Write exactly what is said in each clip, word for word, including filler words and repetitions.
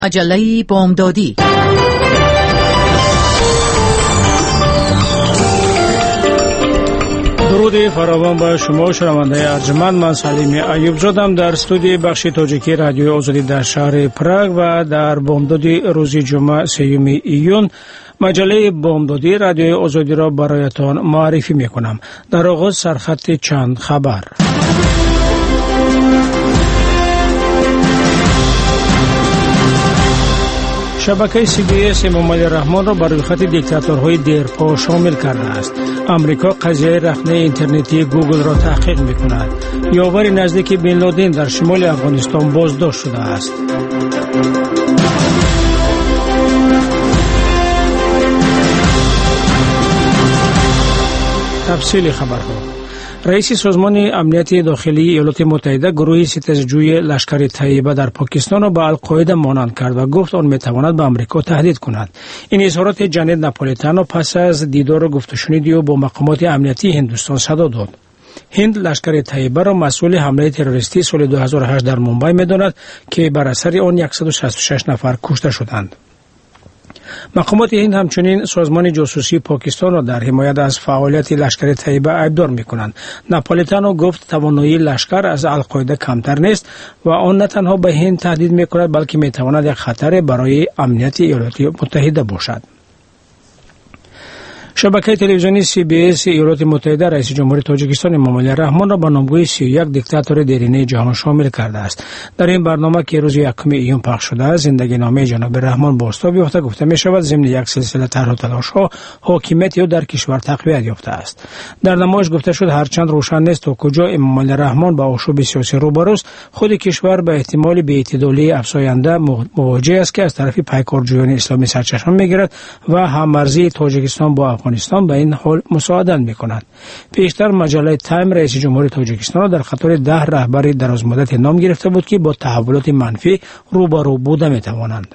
مجله بامدادی. درود فراوان به شما شنونده ارجمند. من سلیم ایوب زادم در استودیوی بخش تاجیکی رادیو آزادی در شهر پراگ و در بامدادی روز جمعه سیوم ایون مجله بامدادی رادیو آزادی را برایتان معرفی میکنم. در آغاز سرخط چند خبر. شبکه سی بی اس امام علی رحمان را بر روی خط دیکتاتورهای دیرپا شامل کرده است. امریکا قضیه رخنه اینترنتی گوگل را تحقیق می‌کند. یاور نزدیک بن لادن در شمال افغانستان بازداشت شده است. تفصیل خبرها. رئیس سازمان امنیت داخلی ایالات متحده گروه ستیزجوی لشکر طیبه در پاکستان را به القاعده مانند کرد و گفت آن میتواند به امریکا تهدید کند. این اظهارات جنید ناپولیتانو پس از دیدار گفتشنیدی با مقامات امنیتی هندوستان صدا داد. هند لشکر طیبه را مسئول حمله تروریستی سال دو هزار و هشت در مومبای میداند که بر اثر آن صد و شصت و شش نفر کشته شدند. مقامات هند همچنین سازمان جاسوسی پاکستان را در حمایت از فعالیت لشکر طیبه ایبدار می‌کنند. ناپولیتانو گفت توانایی لشکر از القاعده کمتر نیست و آن نه تنها به هند تهدید می‌کند بلکه می‌تواند یک خطر برای امنیت ایالات متحده باشد. شبکه تلویزیونی سی بی اس ایالات متحده رئیس جمهوری تاجیکستان امام علی رحمان را به نامگوی سی و یک دیکتاتور دیرینه جهان شامل کرده است. در این برنامه که روز یکم ایون پخش شده است، زندگی نامه جناب رحمان بازتاب یافته گفته می شود ضمن یک سلسله طرح و تلاش‌ها حاکمیت او در کشور تقویت یافته است. در نمایش گفته شد هرچند روشن نیست تا کجا امام علی رحمان با آشوب سیاسی روبروست، خود کشور به احتمال بی‌اعتدالی افزاینده مواجه است که از طرف پیکارجویان اسلامی سرچشمه می‌گیرد و هم‌مرزی تاجیکستان با افغانستان به این حال مساعدت می‌کند. پیشتر مجله تایم رئیس جمهوری تاجیکستان را در قطار ده رهبر درازمدت نام گرفته بود که با تحولات منفی روبرو بوده می‌توانند.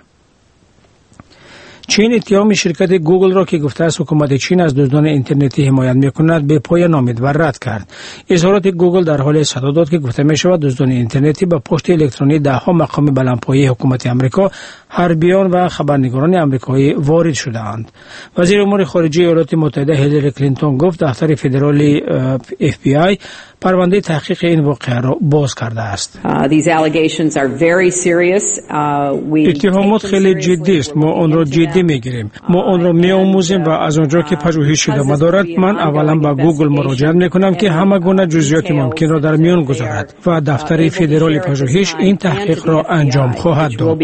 چین اتهام شرکت گوگل را که گفته است حکومت چین از دزدان اینترنتی حمایت می‌کند به پای نامید و رد کرد. اظهارات گوگل در حال صدا داد که گفته می‌شود دزدان اینترنتی به پست الکترونی ده‌ها مقام بلندپایه حکومت آمریکا، حربیان و خبرنگاران آمریکایی وارد شده‌اند. وزیر امور خارجه ایالات متحده هیلاری کلینتون گفت دفتر فدرالی اف بی آی پرونده تحقیق این واقعه را باز کرده است. اتهامات خیلی جدی است. ما آن را جدی میگیریم. ما آن را میآموزیم و از آنجا که پژوهش ادامه دارد من اولا به گوگل مراجعه میکنم که همه گونه جزئیات ممکن را در میان گذارد و دفتر فدرالی پژوهش این تحقیق را انجام خواهد داد.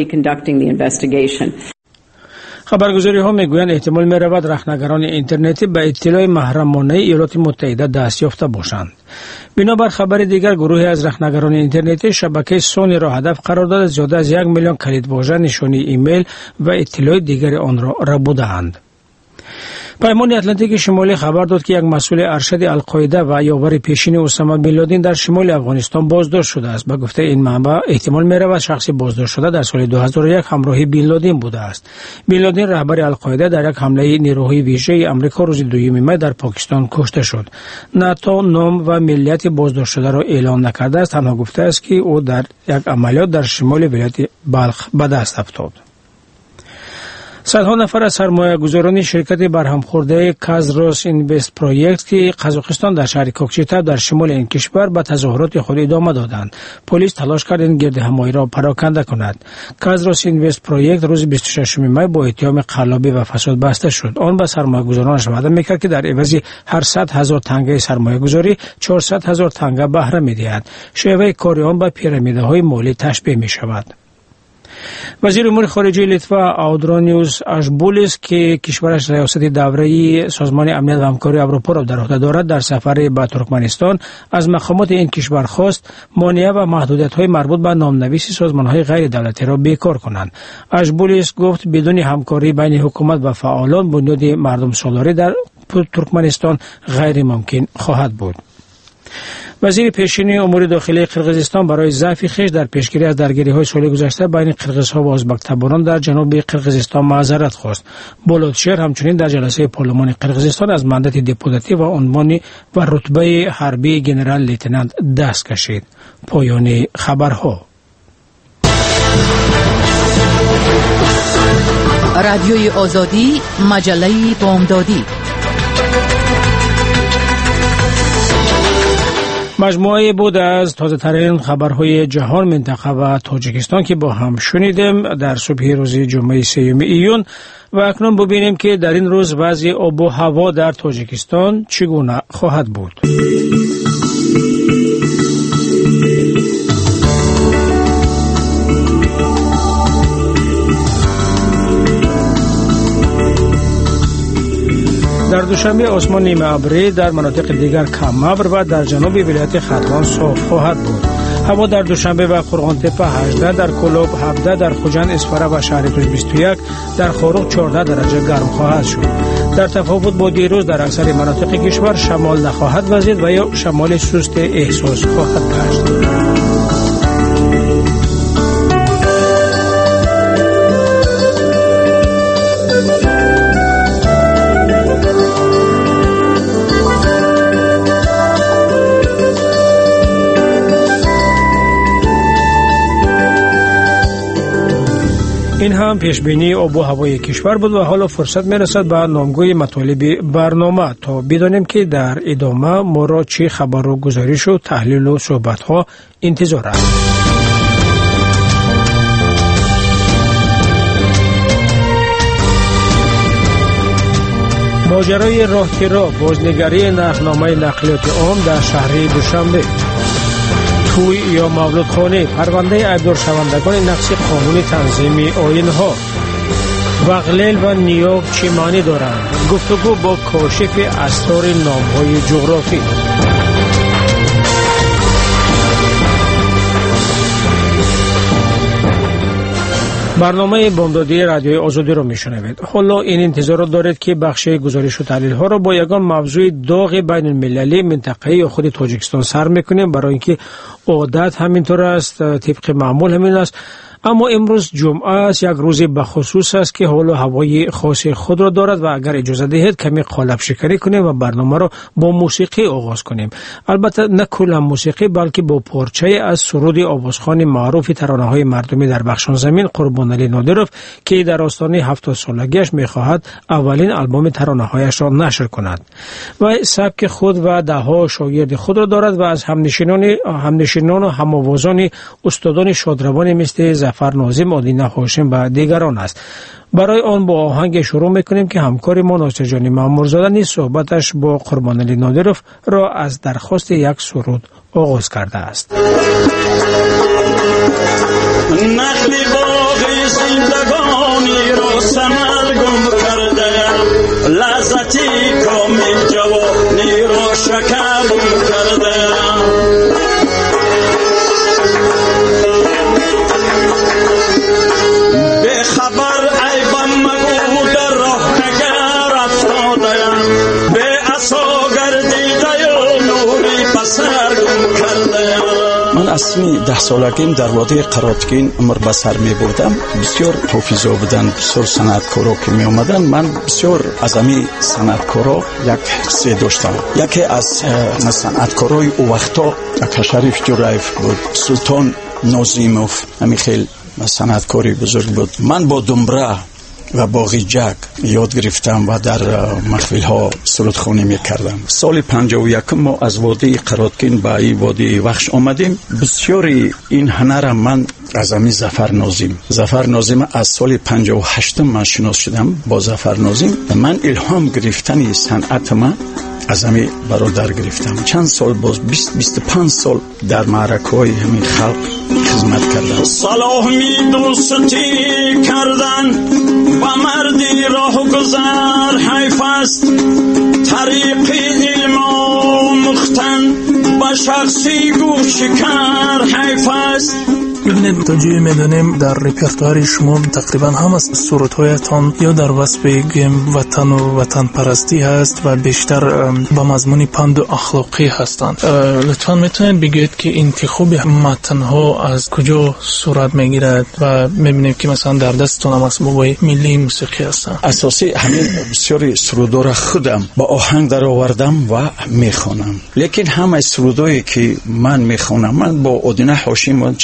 خبرگزاری ها میگویند احتمال می رود رهنگران اینترنتی به اطلاع محرمانه ایالات متحده دست یافته باشند. بنابر خبر دیگر گروهی از رهنگران اینترنتی شبکه سونی را هدف قرار داده زیاده از یک میلیون کلیدواژه، نشانی ایمیل و اطلاع دیگر آن را ربوده‌اند. پیمان اتلانتیک شمالی خبر داد که یک مسئول ارشد القاعده و یاور پیشین اسامه بن لادن در شمال افغانستان بازداشت شده است. به گفته این منبع احتمال می‌رود شخص بازداشت شده در سال دو هزار و یک همراه بن لادن بوده است. بن لادن رهبر القاعده در یک حمله نیروهای ویژه آمریکا روز دوم می در پاکستان کشته شد. ناتو نام و ملیت بازداشت شده را اعلام نکرده است، تنها گفته است که او در یک عملیات در شمال ولایت بلخ به دست افتاد. صدها نفر از سرمایه‌گذاران شرکت برهم خورده کازروس اینوست پروژکت که قزاقستان در شهر کوکچه‌تاو در شمال این کشور به تظاهرات خود ادامه دادند. پلیس تلاش کرد این گردهمایی را پراکنده کند. کازروس اینوست پروژکت روز بیست و ششم می با اتهام قلابی و فساد بسته شد. آن به سرمایه‌گذارانش وعده می‌کرد که در عوض هر صد هزار تنگه سرمایه‌گذاری چهارصد هزار تنگه بهره می‌دهد. شیوه کار آن به پیرامیدهای مالی تشبیه می‌شود. وزیر امور خارجه لیتوا آودرانیوس آژبولیس که کشورش ریاست دوره‌ای سازمان امنیت و همکاری اروپا را در عهده دارد در سفر به ترکمنستان از مقامات این کشور خواست مانع و محدودیت‌های مربوط به نامنویسی سازمان‌های غیر دولتی را بیکار کنند. آژبولیس گفت بدون همکاری بین حکومت و فعالان بنیاد مردم سالاری در ترکمنستان غیر ممکن خواهد بود. وزیر پیشین امور داخلی قرقیزستان برای ضعف خویش در پیشگیری از درگیری‌های سال گذشته بین قرقیزها و ازبک تباران در جنوب قرقیزستان معذرت خواست. بولودشهر همچنین در جلسه پارلمان قرقیزستان از مندت دیپلماتی و عنوان و رتبه حربی جنرال لیتنانت دست کشید. پایان خبرها. رادیوی آزادی، مجله بامدادی. مجموعه بود از تازه ترین خبرهای جهان، منطقه و تاجیکستان که با هم شنیدیم در صبح روز جمعه سیوم ایون. و اکنون ببینیم که در این روز وضع آب و هوا در تاجیکستان چگونه خواهد بود. در دوشنبه آسمان نیمه ابری، در مناطق دیگر کم ابر و در جنوب ولایت ختلان صاف خواهد بود. هوا در دوشنبه و قرغانتپه هجده، در کلوب هفده، در خوجند اسفاره و شهرتوش بیست و یک، در خاروق چهارده درجه گرم خواهد شد. در تفاوت با دیروز در اکثر مناطق کشور شمال نخواهد وزید و یا شمال سست احساس خواهد گشت. این هم پیشبینی آب و هوای کشور بود و حالا فرصت میرسد به نامگوی مطالب برنامه تا بدانیم که در ادامه ما را چه خبر و گزارش و تحلیل و صحبت ها انتظار است. ماجرای راهکرا، بازنگری نقلنامه نقلیات عام در شهر دوشنبه، توی یا مولود خانه، پرونده عیبدار شوندگان نقض قانون تنظیم آیین‌ها، وغلیل و نیاب چه معنی دارند؟ گفتگو با کاشف اسرار نام‌های جغرافی. برنامه بامدادی رادیوی آزادی را میشنوید. حالا این انتظار را دارید که بخش گزارش و تحلیل ها را با یگان موضوع داغ بین المللی منطقه‌ای یا خود تاجیکستان سر میکنیم، برای اینکه عادت همینطور است، طبق معمول همین است. اما امروز جمعه است، یک روز بخصوص است که حال و هوای خاص خود را دارد و اگر اجازه دهید کمی قالب شکنی کنیم و برنامه را با موسیقی آغاز کنیم. البته نه کلا موسیقی، بلکه با پارچه از سرود آوازخوان معروف ترانه‌های مردمی در بخشان زمین قربانعلی نادروف که در آستانه هفتاد سالگیش می‌خواهد اولین آلبوم ترانه‌هایش را نشر کند. و سبک خود و ده‌ها شاگرد خود را دارد و از همنشینان همنشینان و هم‌آوازان استادان شادروان مثل ظفر ناظم، آدینه هاشم و دیگران است. برای آن با آهنگ شروع میکنیم که همکار ما ناصر جان مامورزاده نیز صحبتش با قربانعلی نادروف را از درخواست یک سرود آغاز کرده است. نخل باغ زندگانی را سرگم کرده، لذتی کامل جوانی را شکرم کرده. من اصلی ده سالگیم در وادی قراتگین عمر به سر می بردم. بسیار حافظا بودن، بسیار صنعتکارا که می آمدن. من بسیار از امی صنعتکارا یک سه داشتم. یکی از صنعتکارای او وقتا یک شریف جرایف بود، سلطان نازیموف، همی خیلی صنعتکاری بزرگ بود. من با دمبره و با غیجک یاد گرفتم و در محفل ها سرودخوانی میکردم. سال پنجاه و یک ما از وادی قراتگین به این وادی وخش آمدیم. بسیاری این هنر من از امی ظفر ناظم ظفر ناظم از سال پنجاه و هشت من شناس شدم با ظفر ناظم. من الهام گرفتن صنعت من از امی برادر گرفتم. چند سال باز بیست بیست و پنج سال در معرکه‌های همین خلق خدمت کردم. صلاح می دوستی کردن و مردی راه گذر حیف است، طریق علم آموختن با شخصی گوشکر حیف است. ببینید توجیه میدونیم در رپرتوار شما تقریبا هم از سرودهایتان یا در وصف گیم وطن و وطن پرستی هست و بیشتر با مضمون پند و اخلاقی هستند. لطفا میتونید بگید که انتخاب متنها از کجا صورت میگیرد و میبینیم که مثلا در دستتون هم اسبابای ملی موسیقی هستند؟ اساسی همین بسیاری سرودها را خودم با آهنگ در آوردم و میخوانم. لیکن همه سرودایی که من میخوانم، من با آدینه هاشم خیلی که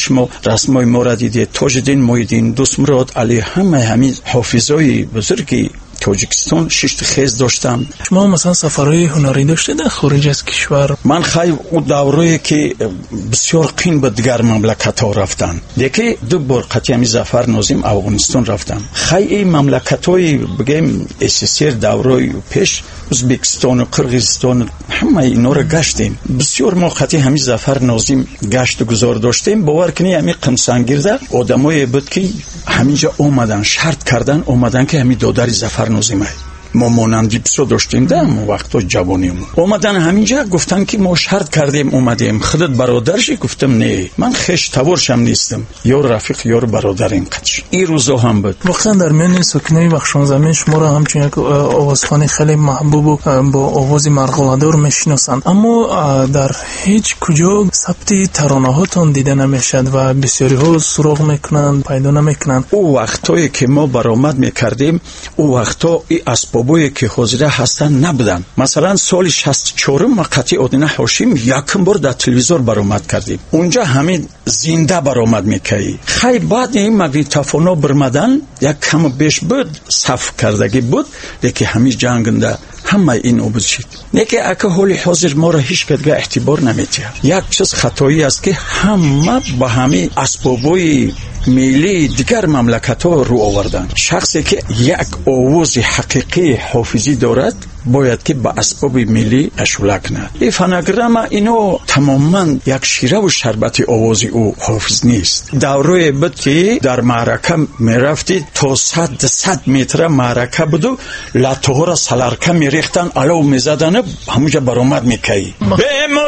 شما رسمای ما را دیدید، تاج‌الدین محی‌الدین، دوست مراد علی، همه همین حافظای بزرگی تاجیکستان شش خیز داشتم. شما مثلا سفرهای هنری داشتید در خارج از کشور؟ من خیلی اون دوره‌ای که بسیار قین به دیگر مملکت‌ها رفتم. یکی دو بار قطعی ظفر نازم افغانستان رفتم. خیلی مملکت‌های بگیم اسیسیر دوره‌ای پیش ازبکستان و قرغیزستان همه اینا رو گشتیم. بسیار ما خطی همین ظفر نازم گشت و گذار داشتیم. باور کنی همین قمسنگیرده آدمای بود که همینجا اومدن شرط کردن اومدن که همین دادر ظفر نازمه ما مانندی بسو داشتیم در وقتا جوانیم اومدن همینجا گفتن که ما شرط کردیم اومدیم خودت برادرشی؟ گفتم نه من خش تورشم نیستم یا رفیق یا برادر اینقدر. این روزا هم بود. واقعا در میان سکنه بخشان زمین شما را همچون یک آوازخوان خیلی محبوب و با آواز مرغلادور میشناسند، اما در هیچ کجا ثبت ترانه هاتون دیده نمیشد و بسیاری ها سراغ میکنند پیدا نمیکنند. او وقتایی که ما برآمد میکردیم او وقتا این اسباب بوی که حاضر هستن نبودن. مثلا سال شصت و چهار ما قطعی آدینه هاشم یکم بار در تلویزیون برآمد کردیم، اونجا همین زنده برآمد میکی. خیلی بعد این مگنیتوفونا برمدن یک کم بیش بود صف کردگی بود لیکن همین جنگنده همه این عبوز شد. نیکه اکه حالی حاضر ما را هیچ کدگاه اعتبار نمیتید. یک چیز خطایی است که همه با همین اسبابوی میلی دیگر مملکت ها رو آوردن. شخصی که یک آواز حقیقی حافظی دارد باید که با اسباب ملی اشوله کنه. این فنگرام اینو تماما یک شیره و شربت آوازی او حافظ نیست. دوره بود که در معرکه میرفتی تا صد صد متر معرکه بود و لطوها را سلرکه میریختن علاو میزدن همونجا برآمد میکی. به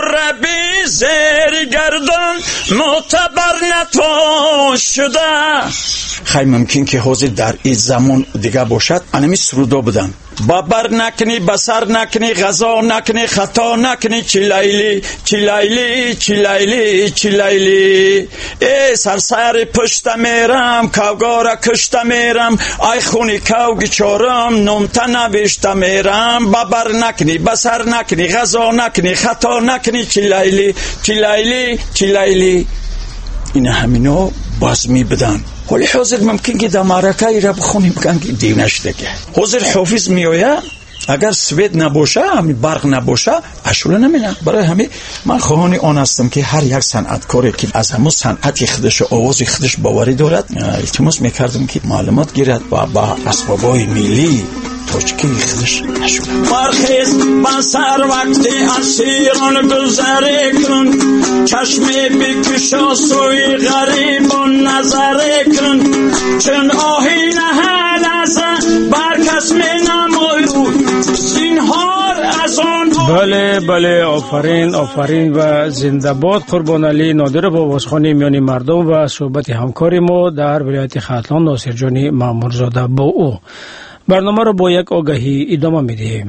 مربی زیر گردان معتبر نتوان شده. خیلی ممکن که حاضر در این زمان دیگه باشد انمی سرودا بدن. بابر نکنی بسر نکنی غذا نکنی خطا نکنی چی لیلی چی لیلی چی لیلی چی لیلی ای سرسر پشت میرم کوگارا کشت میرم ای خونی کوگی چارم نمتا نوشت میرم. بابر نکنی بسر نکنی غذا نکنی خطا نکنی چی لیلی چی لیلی چی لیلی. این همینا باز می بدن. ولی حاضر ممکن که در معرکه ای را بخونیم بگن که دیو نشده که حاضر حافظ می آید اگر سوید نباشه همی برق نباشه اشوله نمینه. برای همین من خواهانی آن هستم که هر یک صنعتکاری که از همون صنعتی خودش و آواز خودش باوری دارد التماس میکردم که معلومات گیرد و با اسبابای ملی توچکی خودش اشوله. برخیز بسر وقتی اسیران گذره کن چشمی بکشا سوی غریبان نظره کن چون آهی نهل از برکس می نمایو زینهار از آن. بله بله آفرین آفرین و زنده باد قربان علی نادر با آوازخوانی میان مردم و صحبت همکاری ما در ولایت ختلان ناصر جانی مامورزاده با او. برنامه را با یک آگهی ادامه میدهیم.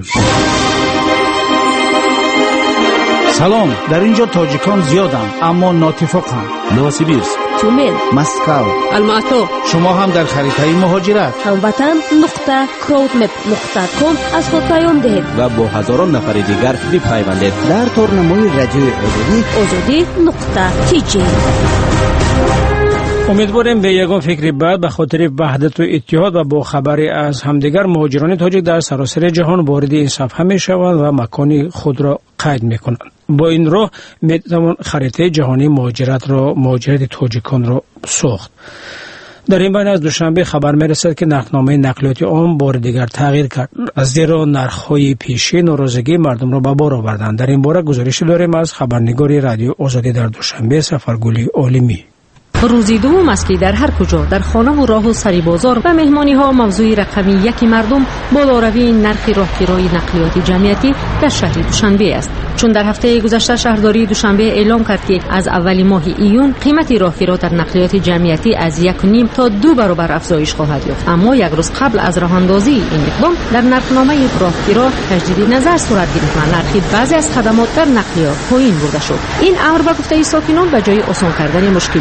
سلام، در اینجا تاجیکان زیادند اما ناتفاقند. نوسیبیرسک، تومن، مسکو، الماتو. شما هم در خریطه مهاجرت هموطن نقطه کراودمپ نقطه کام از خود پیام دهید و با هزاران نفر دیگر بپیوندید در تورنمای رادیو آزادی آزادی نقطه تی جی. امیدواریم به یگان فکری بعد به خاطر وحدت و اتحاد و با خبری از همدیگر مهاجران تاجیک در سراسر جهان وارد این صفحه می شوند و مکانی خود را قید می کنند. با این راه می توان خریطه جهانی مهاجرت را مهاجرت تاجیکان را ساخت. در این بین از دوشنبه خبر می رسد که نرخنامه نقلیاتی آن بار دیگر تغییر کرد، از زیرا نرخ‌های پیشی ناراضگی مردم را به بار آوردند. در این باره گزارشی داریم از خبرنگار رادیو آزادی در دوشنبه سفرگلی عالمی. روزی دوم است که در هر کجا در خانه و راه و سری بازار و مهمانی ها موضوع رقمی یک مردم بالاروی نرخ راهگیری نقلیات جمعیتی در شهر دوشنبه است، چون در هفته گذشته شهرداری دوشنبه اعلام کرد که از اول ماه ایون قیمت راهگیری در نقلیات جمعیتی از یک و نیم تا دو برابر افزایش خواهد یافت. اما یک روز قبل از راه اندازی این اقدام در نرخنامه راهگیری تجدید نظر صورت گرفت و نرخ بعضی از خدمات در نقلیات پایین برده شد. این امر به گفته ساکنان به جای آسان کردن مشکل آنها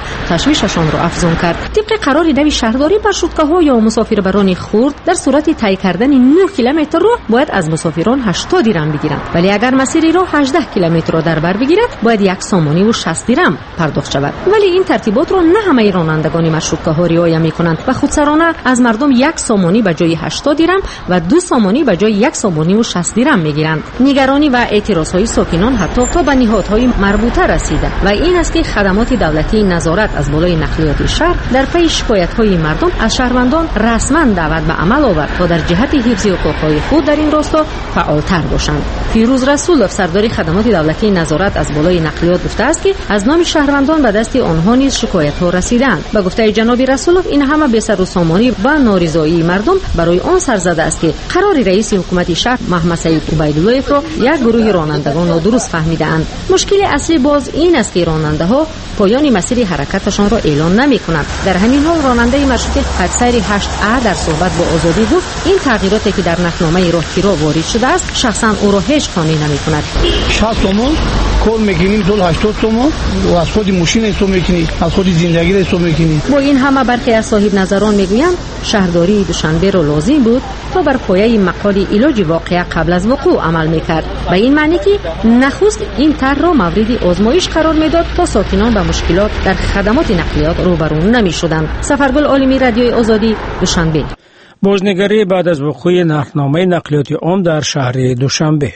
تشویششان را افزون کرد. طبق قرار نوی شهرداری مارشروتکاها یا مسافربران خرد در صورت طی کردن نه کیلومتر را باید از مسافران هشتاد درم بگیرند، ولی اگر مسیری را هجده کیلومتر را در بر بگیرد باید یک سامانی و شصت درم پرداخت شود. ولی این ترتیبات را نه همه رانندگان مارشروتکاها رعایت می‌کنند و خودسرانه از مردم یک سامانی به جای هشتاد درم و دو سامانی به جای یک سامانی و شصت درم می‌گیرند. نگرانی و اعتراض‌های ساکنان حتی تا به نهادهای مربوطه رسیده و این است که خدمات دولتی نظارت از بالای نقلیات شهر در پی شکایت‌های مردم از شهروندان رسما دعوت به عمل آورد تا در جهت حفظ حقوق‌های خود در این راستا فعال‌تر باشند. فیروز رسول سردار خدمات دولتی نظارت از بالای نقلیات گفته است که از نام شهروندان به دست آنها نیز شکایت‌ها رسیدند. به گفته جناب رسولوف این همه به سر و سامانی و نارضایی مردم برای آن سر زده است که قرار رئیس حکومت شهر محمد سعید عبیداللهیف را یک گروه رانندگان نادرست فهمیدند. مشکل اصلی باز این است که راننده‌ها پایان مسیر حرکتشان را اعلان نمی‌کنند. در همین حال راننده مارشروت خطسیر هشت ا در صحبت با آزادی گفت این تغییراتی که در نقلنامه راهگیرا وارد شده است شخصا او را هیچ قانعی نمی‌کند. شصت تومان کل میگیریم دو هشتاد تومان و از خود ماشین حساب میکنی، از خود زندگی حساب میکنی. با این همه برخی از صاحب نظران میگویند شهرداری دوشنبه را لازم بود تا بر پایه مقاله علاج واقعه قبل از وقوع عمل میکرد. به این معنی که نخست این طرح را مورد آزمایش قرار میداد تا ساکنان به مشکلات در خدمات نقلیات روبرو نمیشدند. سفرگل عالمی رادیوی آزادی دوشنبه. بازنگری بعد از وقوع نرخنامه نقلیات عام در شهر دوشنبه.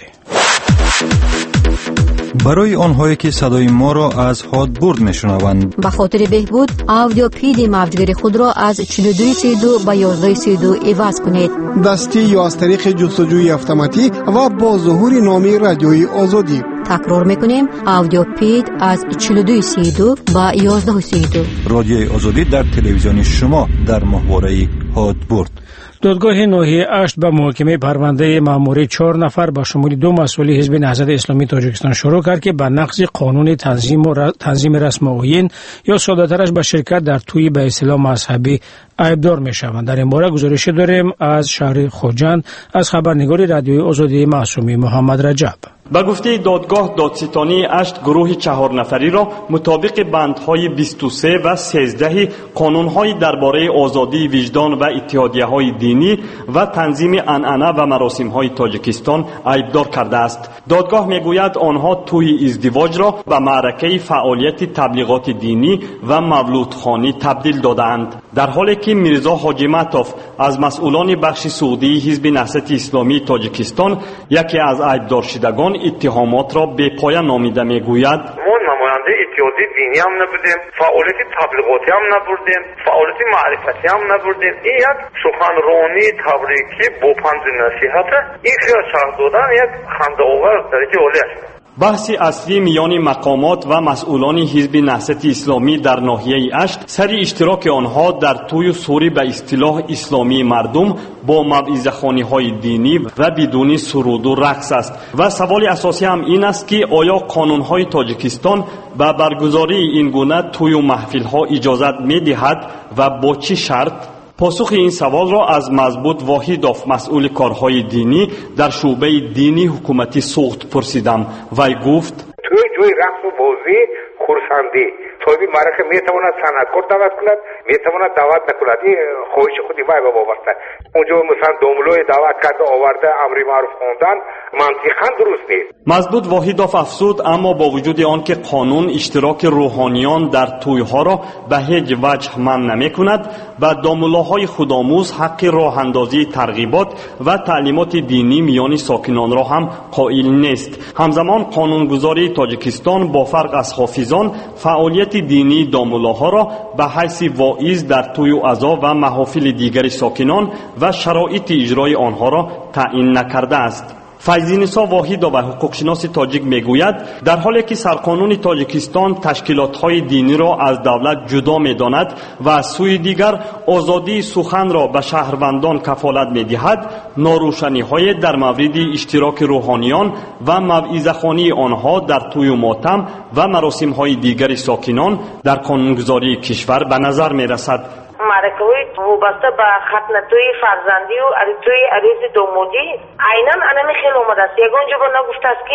برای آنهایی که صدای ما را از هادبورد میشنوند به خاطر بهبود آدیو پید موجگیر خود را از چهل و دو سی دو به یازده سی دو عوض کنید. دستی یا از طریق جستجوی اتوماتیک و با ظهور نامی رادیوی آزادی. تکرار میکنیم آدیو پید از چهل و دو سی دو به یازده سی دو. رادیوی آزادی در تلویزیون شما در محوره هادبورد. دادگاه ناحیه اشت به محاکمه پرونده مأموری چهار نفر با شمول دو مسئول حزب نهضت اسلامی تاجیکستان شروع کرد که به نقض قانون تنظیم و تنظیم رسم آیین یا ساده‌ترش به شرکت در توی به اصطلاح مذهبی عیبدار میشوند. در این باره گزارشی داریم از شهر خوجند از خبرنگار رادیوی آزادی معصومی محمد رجب. به گفته دادگاه دادستانی اشت گروه چهار نفری را مطابق بندهای بیست و سه و سیزده قانون‌های درباره آزادی وجدان و اتحادیه‌های دینی و تنظیم عنعنه و مراسم‌های تاجیکستان عیبدار کرده است. دادگاه میگوید آنها توی ازدواج را به معرکه فعالیت تبلیغات دینی و مولودخوانی تبدیل دادند، در حالی که میرزا حاجی مطاف از مسئولان بخش سعودی حزب نهضت اسلامی تاجیکستان یکی از عیبدار شدگان اتهامات را به پایان نامیده میگوید ما نماینده اتحادی دینی هم نبودیم، فعالیت تبلیغاتی هم نبودیم، فعالیت معرفتی هم نبودیم. این یک سخنرانی تبریکی با پند نصیحت این خیال شرح دادن یک خنده آور درجه عالی است. بحث اصلی میان مقامات و مسئولان حزب نهضت اسلامی در ناحیه اشت سر اشتراک آنها در توی سوری به اصطلاح اسلامی مردم با موعظه‌خوانی‌های دینی و بدون سرود و رقص است و سوال اساسی هم این است که آیا قانون‌های تاجیکستان به برگزاری این گونه توی و محفل‌ها اجازت می‌دهد و با چه شرط؟ پاسخ این سوال را از مضبوط واحدوف مسئول کارهای دینی در شعبه دینی حکومتی سوخت پرسیدم. وی گفت توی جوی رقص و بازی خورسندی توی معرکه میتواند صنعتکار دعوت کند، میتواند دعوت نکند. این خواهش خودی وی به وابسته. اونجا مثلا دوملوی دعوت کرده آورده امری معروف خواندن منطقاً درست نیست. مضبوط واحدوف افزود اما با وجود آن که قانون اشتراک روحانیان در تویها را به هیچ وجه منع نمی‌کند و داملاهای خودآموز حق راه اندازی ترغیبات و تعلیمات دینی میان ساکنان را هم قائل نیست. همزمان قانونگذاری تاجیکستان با فرق از حافظان فعالیت دینی داملاها را به حیث واعظ در توی و عزا و محافل دیگر ساکنان و شرایط اجرای آنها را تعیین نکرده است. فیضینسا واحد و حقوقشناس تاجیک میگوید در حالی که سرقانون تاجیکستان تشکیلات‌های دینی را از دولت جدا می‌داند و از سوی دیگر آزادی سخن را به شهروندان کفالت می‌دهد، ناروشنی‌های در مورد اشتراک روحانیان و موعظه‌خوانی آنها در توی و ماتم و مراسم‌های دیگر ساکنان در قانونگذاری کشور به نظر می‌رسد. معرکه‌های وابسته به ختنه توی فرزندی و توی عروس دومودی عیناً انمی خیلی اومده است. یگان جا با نگفته است که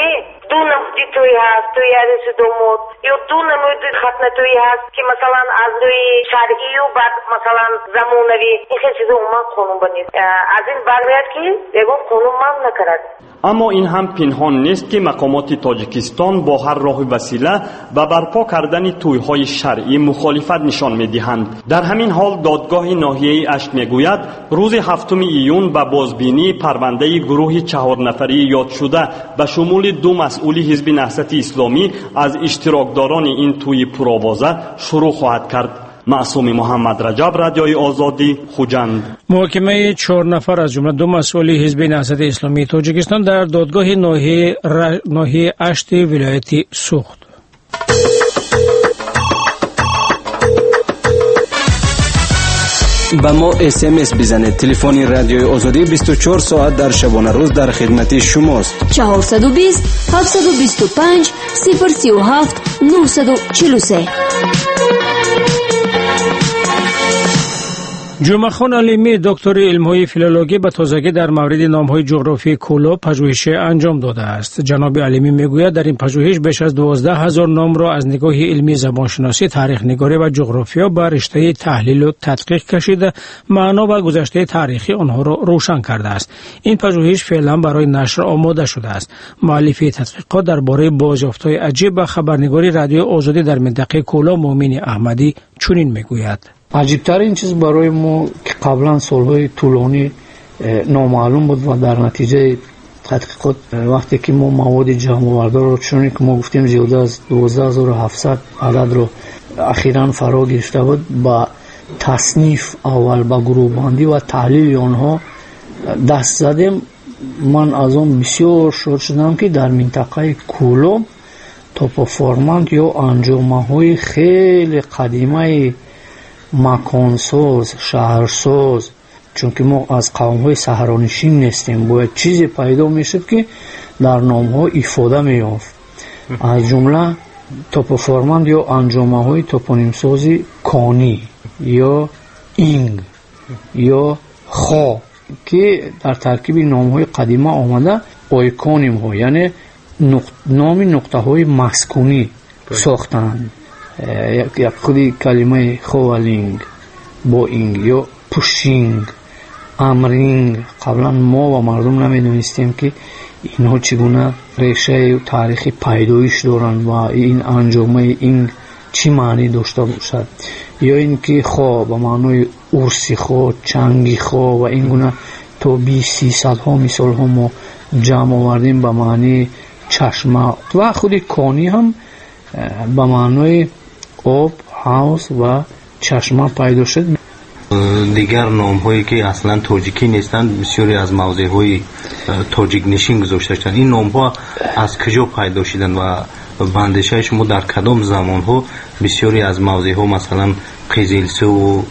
دو نمودی توی هست توی عروس دومود یا دو نمودی ختنه توی هست که مثلا از روی شرعی و بعد مثلا زمانوی این خیلی چیز اومد قانون بنید از این برمیاد که بگو قانون من نکرد. اما این هم پنهان نیست که مقامات تاجیکستان با هر راه وسیله به برپا کردن تویهای شرعی مخالفت نشان می‌دهند. در همین حال دادگاه ناحیه اشت میگوید روز هفتم ایون به بازبینی پرونده گروه چهار نفری یاد شده به شمول دو مسئول حزب نهضت اسلامی از اشتراکداران این توی پرآوازه شروع خواهد کرد. معصوم محمد رجب، رادیوی آزادی، خوجند. محاکمه چهار نفر از جمله دو مسئول حزب نهضت اسلامی تاجیکستان در دادگاه ناحیه ناحیه اشت ولایتی سوخت. با ما اس ام اس بزنید. تلفن رادیوی آزادی بیست و چهار ساعت در شبانه روز در خدمت شماست. چهارصد و بیست هفتصد و بیست و پنج صفر سی و هفت نهصد و چهل و سه. جمعه خان علیمی دکتر علم‌های فیلولوژی به تازگی در مورد نام‌های جغرافی کولو پژوهش انجام داده است. جناب علیمی میگوید در این پژوهش بیش از دوازده هزار نام را از نگاه علمی زبانشناسی، تاریخ نگاری و جغرافیا به رشته تحلیل و تدقیق کشیده، معنا و گذشته تاریخی آنها را روشن کرده است. این پژوهش فعلا برای نشر آماده شده است. مؤلف تحقیقات درباره بازیافت‌های عجیب و خبرنگاری رادیو آزادی در منطقه کولو مومن احمدی چنین میگوید: عجیب‌ترین چیز برای ما که قبلا سالهای طولانی نامعلوم بود و در نتیجه تحقیقات وقتی که ما مواد جمع آورده رو چون که ما گفتیم زیاده از دوازده هزار و هفتصد عدد رو اخیراً فرا گرفته بود، با تصنیف اول با گروه بندی و تحلیل آنها دست زدیم. من از اون بسیار شاد شدم که در منطقه کولو توپوفورمانت یا انجمن‌های خیلی قدیمی مکانساز، شهرساز، چون که ما از قوم‌های صحرانشین نیستیم، باید چیزی پیدا میشد که در نام‌ها افاده می‌یافت. از جمله توپوفورمانت یا انجمن‌های توپونیم‌سازی کانی یا اینگ یا خا که در ترکیب نام‌های قدیمی آمده آیکونیم‌ها، یعنی نقط... نام نقطه‌های مسکونی ساختند. یک خودی کلمه خوالینگ، بوینگ یا پوشینگ، امرینگ، قبلا ما و مردم نمیدونستیم که اینها چگونه ریشه تاریخی پیدایش دارند و این انجامه این چی معنی داشته باشد، یا اینکه خو به معنای ارسی خو، چنگی خو و این گونه تا بیست سیصد ها مثال ها ما جمع آوردیم به معنی چشمه و خودی کانی هم به معنای آب، حوض و چشمه پیدا شد. دیگر نام هایی که اصلا تاجیکی نیستند بسیاری از موضع های تاجیک نشین گذاشته شدند. این نام ها از کجا پیدا شدند و بندشه شما در کدام زمان ها بسیاری از موضع ها مثلا قزلسه و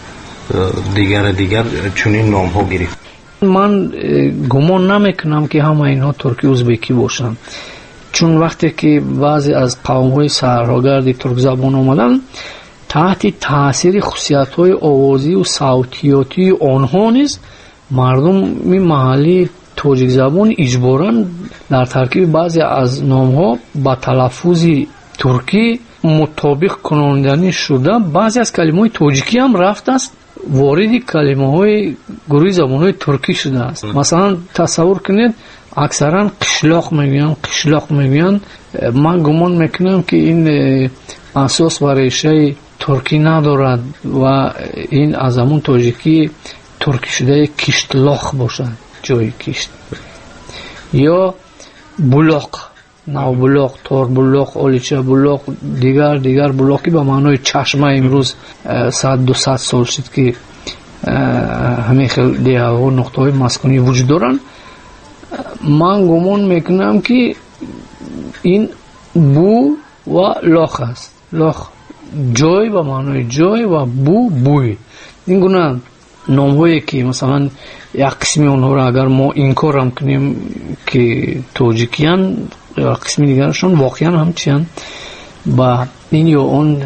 دیگر دیگر چنین نام ها گرفت؟ من گمان نمیکنم که همه اینها ترکی ازبکی باشند، چون وقتی که بعضی از قوم‌های صحراگرد ترک زبان آمدن تحت تاثیر خصوصیت‌های آوازی و صوتیاتی آنها نیز مردم محلی تاجیک زبان اجباراً در ترکیب بعضی از نام‌ها با تلفظ ترکی مطابق کناندنی شده. بعضی از کلمه‌های تاجیکی هم رفت است وارد کلمه‌های گروه زبان‌های ترکی شده است. مثلا تصور کنید اکثرا قشلاق میگن قشلاق میگن من گمان میکنم که این اساس و ریشه ترکی ندارد و این از همون تاجیکی ترکی شده کشتلاق باشد، جای کشت یا بلاق، نو بلاق، تور بلاق، اولیچه بلاق، دیگر دیگر بلاقی به معنای چشمه امروز صد دو صد سال شد که همه خیلی دیگه ها نقطه های مسکونی وجود دارن. من گمان میکنم که این بو و لاخ است. لاخ جای و معنای جای و بو بوی. این گونه نام هایی که مثلا یک قسمی اونها را اگر ما انکار هم کنیم که تاجیکیان یا قسمی دیگرشون واقعا هم چیان با این یا اون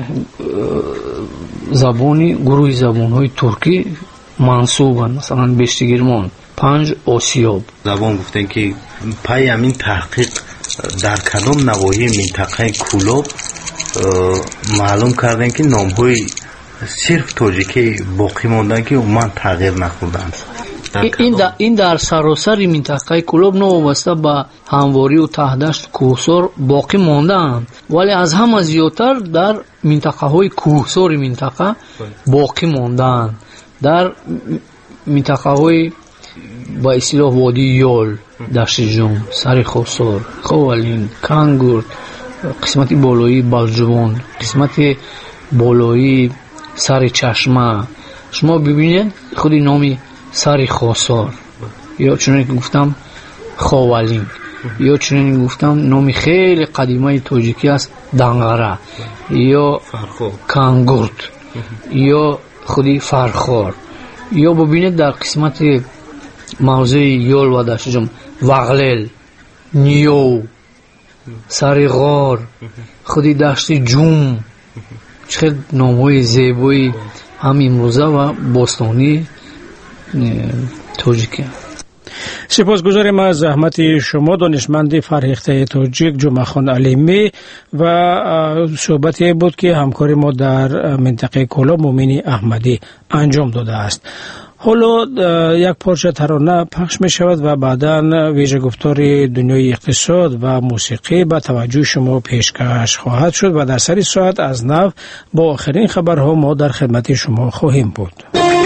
زبانی گروه زبان های ترکی منصوبن. مثلا بیشتگیرمان پنج آسیاب زبان گفتن که پای همین تحقیق در کدام نواحی منطقه کولوب معلوم کردن که نام‌های صرف تاجیکی باقی موندن که عموما تغییر نخوردن. این در این در سراسر منطقه کولوب نوابسته به همواری و تهدشت کوهسار باقی ماندند، ولی از همه زیادتر در منطقه های کوهسار منطقه باقی ماندند. در منطقه های با اصطلاح وادی یول، دشت جم، سر خوسار، خوالین، کانگورد، قسمت بالایی بلجوان، قسمت بالایی سر چشمه، شما ببینید خودی نامی سر خوسار یا چون که گفتم خوالین یا چون گفتم نامی خیلی قدیمه تاجیکی است دنگره یا کانگورد یا خودی فرخار، یا ببینید در قسمت موضع یول و دشتجم وغلل، نیو، سر غار، خودی دشت جوم، چقدر نام‌های زیبایی هم امروزه و باستانی تاجیکی. سپاسگزاریم از زحمت شما دانشمند فرهیخته تاجیک جمعه خان علیمی و صحبتی بود که همکار ما در منطقه کولوب مومنی احمدی انجام داده است. حالا یک پارچه ترانه پخش می شود و بعداً ویژه گفتار دنیای اقتصاد و موسیقی به توجه شما پیشکش خواهد شد و در سر ساعت از نو با آخرین خبرها ما در خدمت شما خواهیم بود.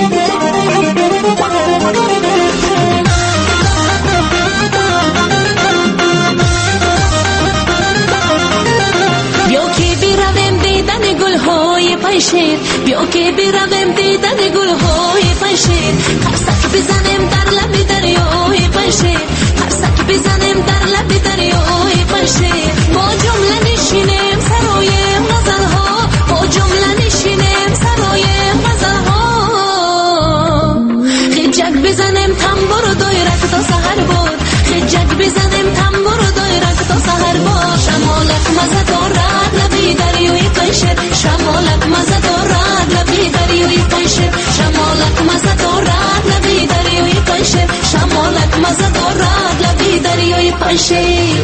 پنشیر بیا که برویم دیدن گلهای پنشیر، قرصک بزنیم در لب دریای پنشیر، قرصک بزنیم در لب دریای پنشیر، با جمله نشینیم سرای غزلها، با جمله نشینیم سرای غزلها، خجک بزنیم تنبور و دایرک تا سحر بود، خجک بزنیم تنبور و دایرک تا سحر بود، شمالک مزه دارد لبی دریای پنشیر، شمالک مزه دارد لبی دریای پنشیر، شمالک مزه دارد لبی دریای پنشیر، شمالک مزه دارد لبی دریای پنشیر.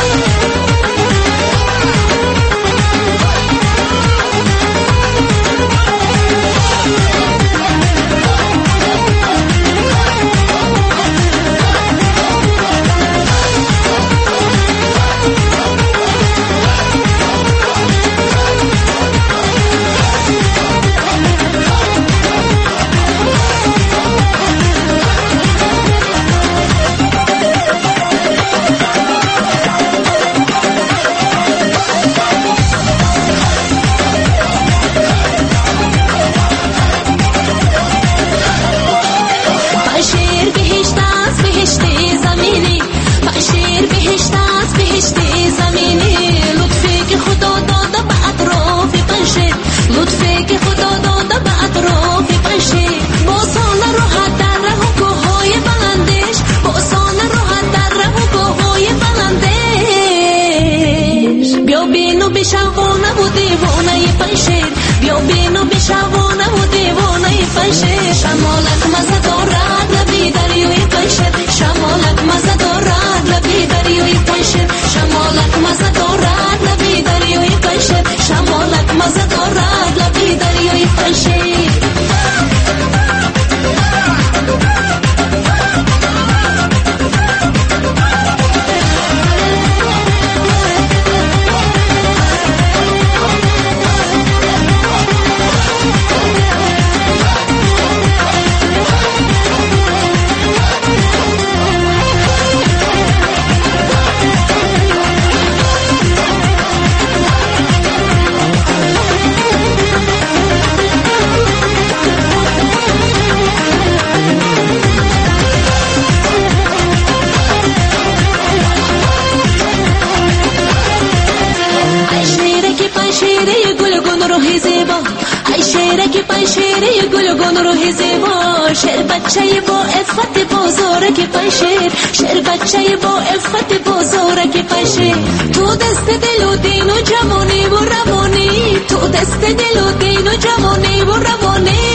شعر بچه با عفت بازاره که پنشیر، شعر بچه با عفت بازاره که پنشیر، تو دست دل و دین و جوانی و روانی، تو دست دل و دین و جوانی و روانی،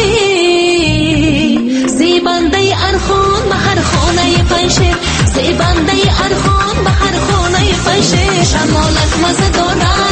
زیبنده ارخان به هر خانه پنشیر، زیبنده ارخان به هر خانه پنشیر، شمالک مزه دارد